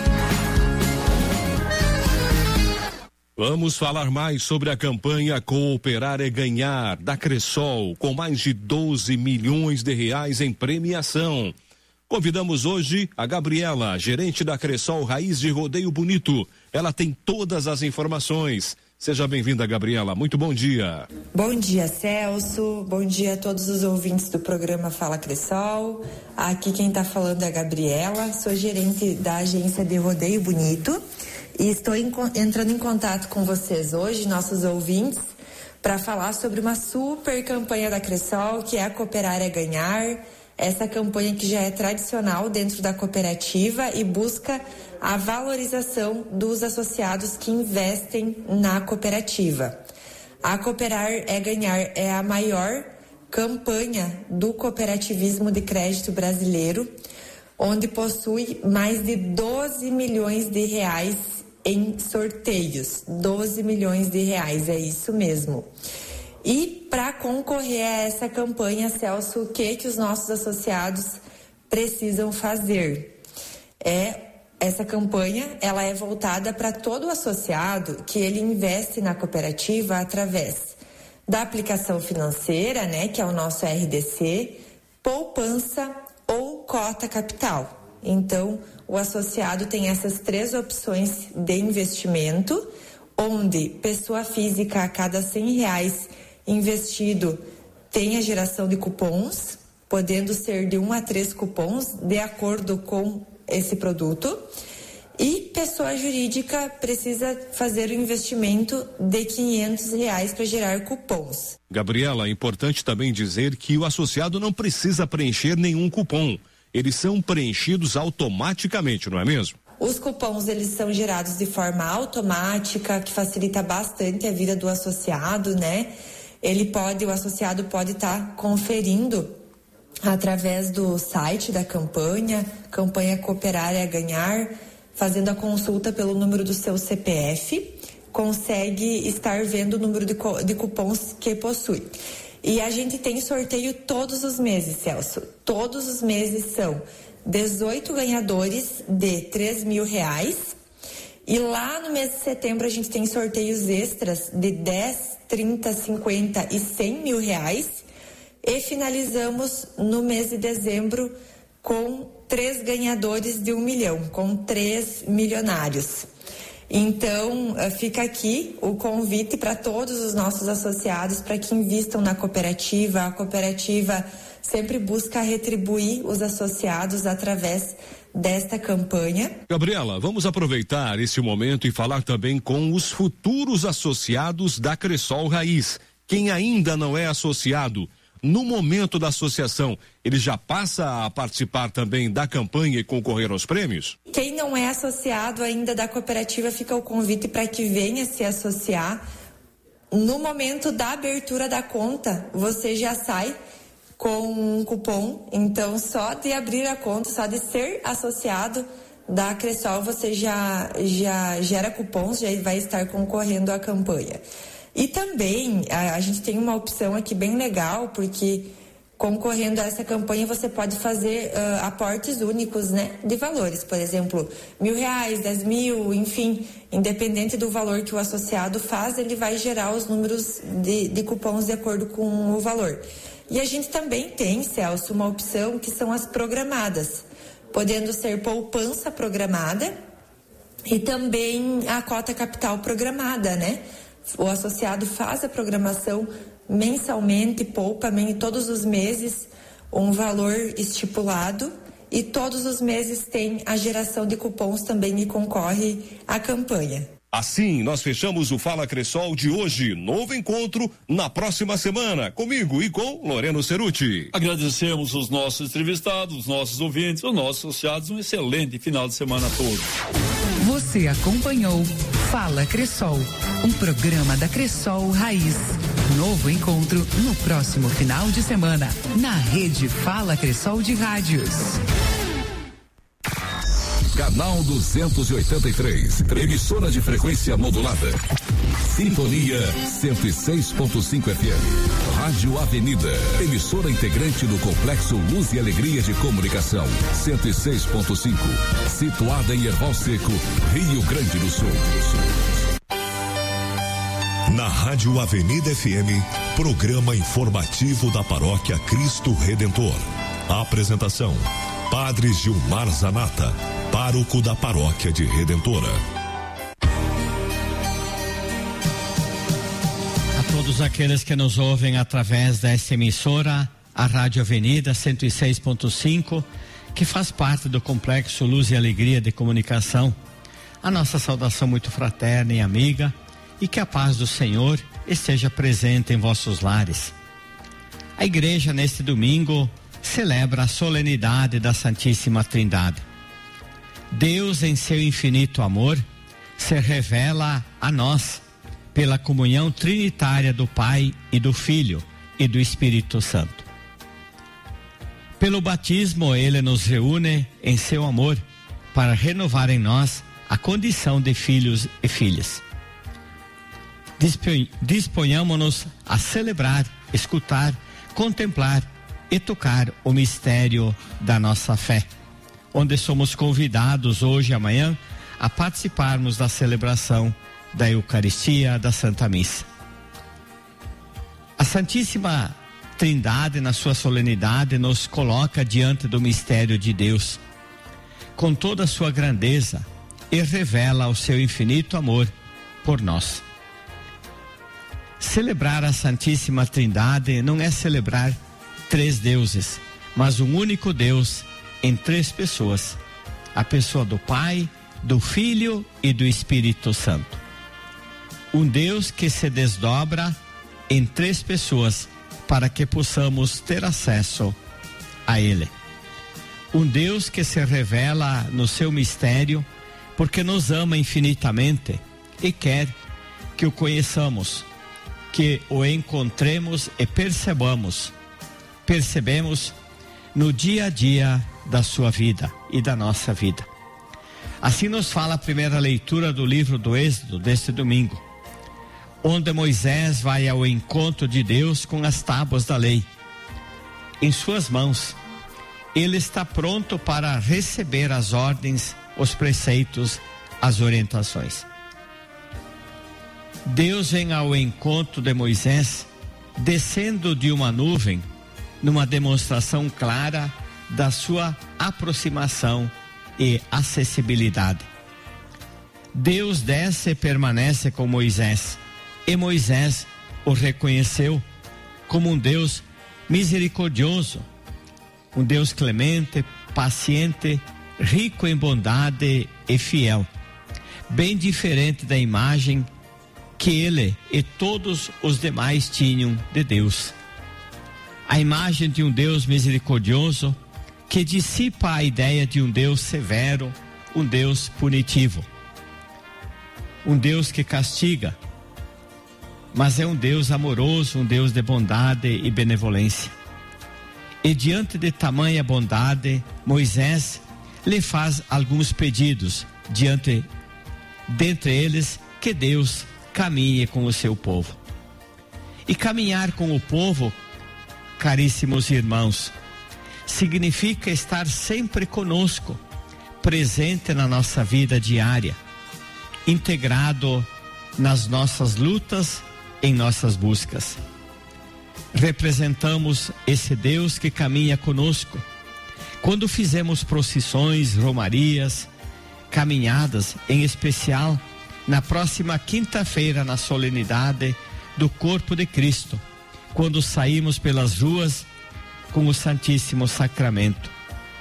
Vamos falar mais sobre a campanha Cooperar é Ganhar, da Cressol, com mais de doze milhões de reais em premiação. Convidamos hoje a Gabriela, gerente da Cressol Raiz de Rodeio Bonito. Ela tem todas as informações. Seja bem-vinda, Gabriela. Muito bom dia. Bom dia, Celso. Bom dia a todos os ouvintes do programa Fala Cressol. Aqui quem está falando é a Gabriela. Sou gerente da agência de Rodeio Bonito. E estou em, entrando em contato com vocês hoje, nossos ouvintes, para falar sobre uma super campanha da Cressol, que é a Cooperar é Ganhar. Essa campanha que já é tradicional dentro da cooperativa e busca a valorização dos associados que investem na cooperativa. A Cooperar é Ganhar é a maior campanha do cooperativismo de crédito brasileiro, onde possui mais de doze milhões de reais em sorteios. doze milhões de reais, é isso mesmo. E para concorrer a essa campanha, Celso, o que que os nossos associados precisam fazer? É essa campanha, ela é voltada para todo o associado que ele investe na cooperativa através da aplicação financeira, né, que é o nosso R D C, poupança ou cota capital. Então, o associado tem essas três opções de investimento, onde pessoa física a cada cem reais investido tem a geração de cupons, podendo ser de um a três cupons de acordo com esse produto. E pessoa jurídica precisa fazer o investimento de quinhentos reais para gerar cupons. Gabriela, é importante também dizer que o associado não precisa preencher nenhum cupom. Eles são preenchidos automaticamente, não é mesmo? Os cupons, eles são gerados de forma automática, que facilita bastante a vida do associado, né? Ele pode, o associado pode estar tá conferindo através do site da campanha, campanha Cooperar é Ganhar, fazendo a consulta pelo número do seu C P F, consegue estar vendo o número de, de cupons que possui. E a gente tem sorteio todos os meses, Celso. Todos os meses são dezoito ganhadores de três mil reais. E lá no mês de setembro a gente tem sorteios extras de dez, trinta, cinquenta e cem mil reais. E finalizamos no mês de dezembro com três ganhadores de um milhão, com três milionários. Então, fica aqui o convite para todos os nossos associados para que invistam na cooperativa. A cooperativa sempre busca retribuir os associados através desta campanha. Gabriela, vamos aproveitar esse momento e falar também com os futuros associados da Cressol Raiz. Quem ainda não é associado, no momento da associação, ele já passa a participar também da campanha e concorrer aos prêmios? Quem não é associado ainda da cooperativa, fica o convite para que venha se associar. No momento da abertura da conta, você já sai com um cupom. Então, só de abrir a conta, só de ser associado da Cressol, você já, já gera cupons, já vai estar concorrendo à campanha. E também a, a gente tem uma opção aqui bem legal, porque concorrendo a essa campanha você pode fazer uh, aportes únicos, né, de valores, por exemplo, mil reais, dez mil, enfim, independente do valor que o associado faz, ele vai gerar os números de, de cupons de acordo com o valor. E a gente também tem, Celso, uma opção que são as programadas, podendo ser poupança programada e também a cota capital programada, né? O associado faz a programação mensalmente, poupa todos os meses um valor estipulado e todos os meses tem a geração de cupons também e concorre à campanha. Assim, nós fechamos o Fala Cressol de hoje. Novo encontro na próxima semana, comigo e com Loreno Cerutti. Agradecemos os nossos entrevistados, os nossos ouvintes, os nossos associados. Um excelente final de semana a todos. Você acompanhou Fala Cressol, um programa da Cressol Raiz. Novo encontro no próximo final de semana, na rede Fala Cressol de Rádios. Canal duzentos e oitenta e três, emissora de frequência modulada. Sintonia cento e seis ponto cinco F M. Rádio Avenida, emissora integrante do Complexo Luz e Alegria de Comunicação, cento e seis ponto cinco, situada em Erval Seco, Rio Grande do Sul. Na Rádio Avenida F M, programa informativo da Paróquia Cristo Redentor. A apresentação: Padre Gilmar Zanata, pároco da Paróquia de Redentora. A todos aqueles que nos ouvem através desta emissora, a Rádio Avenida cento e seis ponto cinco, que faz parte do Complexo Luz e Alegria de Comunicação, a nossa saudação muito fraterna e amiga, e que a paz do Senhor esteja presente em vossos lares. A igreja neste domingo celebra a solenidade da Santíssima Trindade. Deus, em seu infinito amor, se revela a nós pela comunhão trinitária do Pai e do Filho e do Espírito Santo. Pelo batismo, ele nos reúne em seu amor para renovar em nós a condição de filhos e filhas. Disponhamos-nos a celebrar, escutar, contemplar e tocar o mistério da nossa fé, onde somos convidados hoje e amanhã a participarmos da celebração da Eucaristia, da Santa Missa. A Santíssima Trindade, na sua solenidade, nos coloca diante do mistério de Deus, com toda a sua grandeza, e revela o seu infinito amor por nós. Celebrar a Santíssima Trindade não é celebrar três deuses, mas um único Deus em três pessoas: a pessoa do Pai, do Filho e do Espírito Santo. Um Deus que se desdobra em três pessoas para que possamos ter acesso a Ele. Um Deus que se revela no seu mistério porque nos ama infinitamente e quer que o conheçamos, que o encontremos e percebamos, percebemos no dia a dia da sua vida e da nossa vida. Assim nos fala a primeira leitura do livro do Êxodo deste domingo, onde Moisés vai ao encontro de Deus com as tábuas da lei em suas mãos. Ele está pronto para receber as ordens, os preceitos, as orientações. Deus vem ao encontro de Moisés, descendo de uma nuvem, numa demonstração clara da sua aproximação e acessibilidade. Deus desce e permanece com Moisés, e Moisés o reconheceu como um Deus misericordioso, um Deus clemente, paciente, rico em bondade e fiel, bem diferente da imagem que ele e todos os demais tinham de Deus. A imagem de um Deus misericordioso que dissipa a ideia de um Deus severo, um Deus punitivo, um Deus que castiga, mas é um Deus amoroso, um Deus de bondade e benevolência. E diante de tamanha bondade, Moisés lhe faz alguns pedidos, diante, dentre eles, que Deus caminhe com o seu povo. E caminhar com o povo, caríssimos irmãos, significa estar sempre conosco, presente na nossa vida diária, integrado nas nossas lutas, em nossas buscas. Representamos esse Deus que caminha conosco quando fizemos procissões, romarias, caminhadas, em especial na próxima quinta-feira, na solenidade do corpo de Cristo, quando saímos pelas ruas com o Santíssimo Sacramento.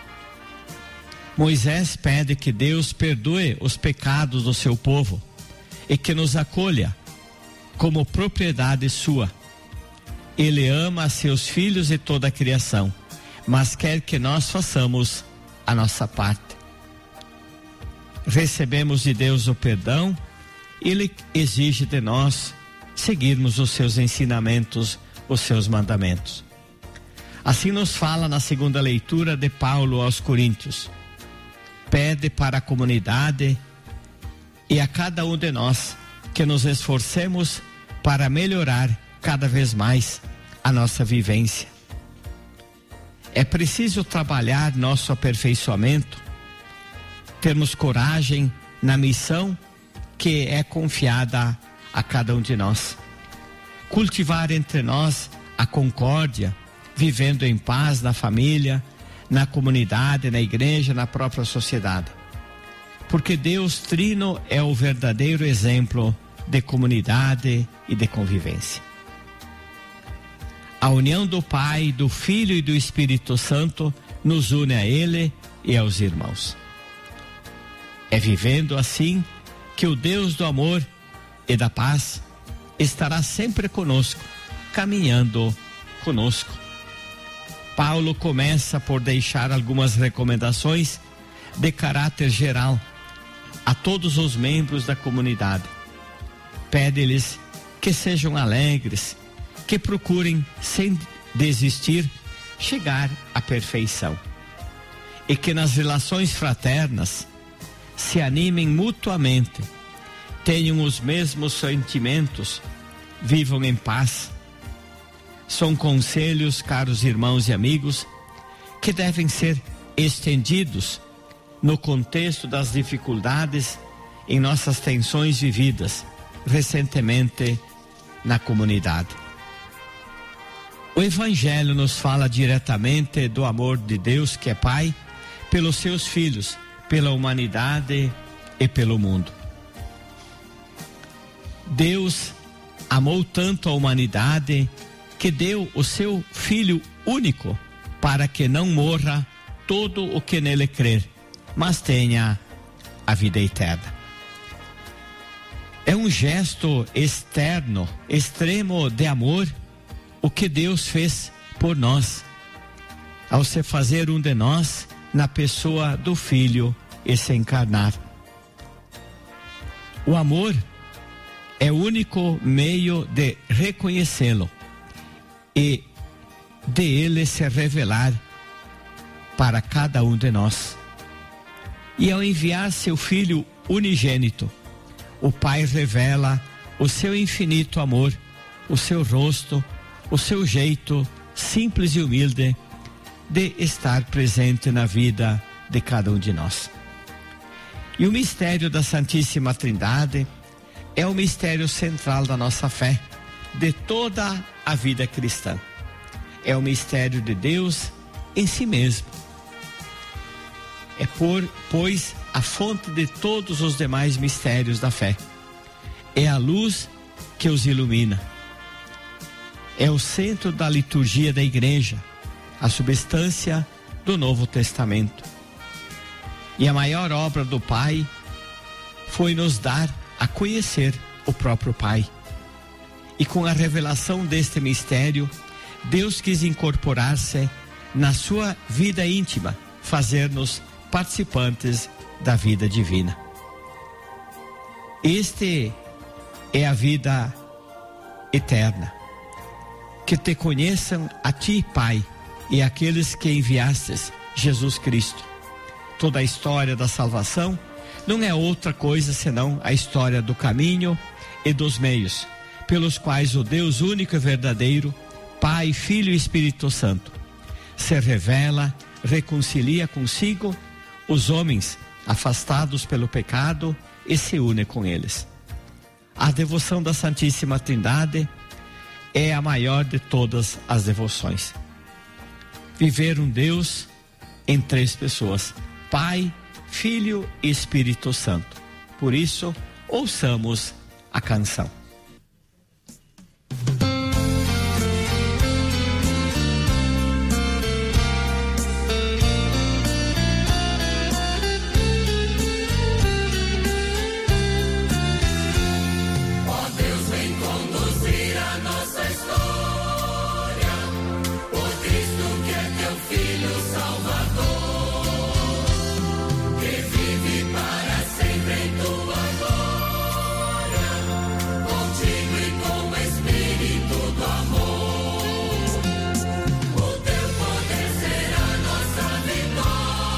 Moisés pede que Deus perdoe os pecados do seu povo e que nos acolha como propriedade sua. Ele ama seus filhos e toda a criação, mas quer que nós façamos a nossa parte. Recebemos de Deus o perdão, Ele exige de nós seguirmos os seus ensinamentos, os seus mandamentos. Assim nos fala na segunda leitura de Paulo aos Coríntios. Pede para a comunidade e a cada um de nós que nos esforcemos para melhorar cada vez mais a nossa vivência. É preciso trabalhar nosso aperfeiçoamento, termos coragem na missão que é confiada a cada um de nós. Cultivar entre nós a concórdia, vivendo em paz na família, na comunidade, na igreja, na própria sociedade. Porque Deus Trino é o verdadeiro exemplo de comunidade e de convivência. A união do Pai, do Filho e do Espírito Santo nos une a Ele e aos irmãos. É vivendo assim que o Deus do amor e da paz estará sempre conosco, caminhando conosco. Paulo começa por deixar algumas recomendações de caráter geral a todos os membros da comunidade. Pede-lhes que sejam alegres, que procurem, sem desistir, chegar à perfeição. E que nas relações fraternas se animem mutuamente, tenham os mesmos sentimentos, vivam em paz. São conselhos, caros irmãos e amigos, que devem ser estendidos no contexto das dificuldades em nossas tensões vividas recentemente na comunidade. O Evangelho nos fala diretamente do amor de Deus, que é Pai, pelos seus filhos, pela humanidade e pelo mundo. Deus amou tanto a humanidade que deu o seu Filho único para que não morra todo o que nele crer, mas tenha a vida eterna. É um gesto externo, extremo de amor, o que Deus fez por nós, ao se fazer um de nós na pessoa do Filho e se encarnar. O amor é o único meio de reconhecê-lo e de ele se revelar para cada um de nós. E ao enviar seu Filho unigênito, o Pai revela o seu infinito amor, o seu rosto, o seu jeito simples e humilde de estar presente na vida de cada um de nós. E o mistério da Santíssima Trindade é o mistério central da nossa fé, de toda a vida cristã. É o mistério de Deus em si mesmo. É por, pois, a fonte de todos os demais mistérios da fé. É a luz que os ilumina. É o centro da liturgia da Igreja, a substância do Novo Testamento. E a maior obra do Pai foi nos dar a conhecer o próprio Pai. E com a revelação deste mistério, Deus quis incorporar-se na sua vida íntima, fazer-nos participantes da vida divina. Este é a vida eterna. Que te conheçam a ti, Pai, e aqueles que enviastes, Jesus Cristo. Toda a história da salvação não é outra coisa senão a história do caminho e dos meios, pelos quais o Deus único e verdadeiro, Pai, Filho e Espírito Santo, se revela, reconcilia consigo os homens afastados pelo pecado e se une com eles. A devoção da Santíssima Trindade é a maior de todas as devoções. Viver um Deus em três pessoas: Pai, Filho e Espírito Santo. Por isso, ouçamos a canção.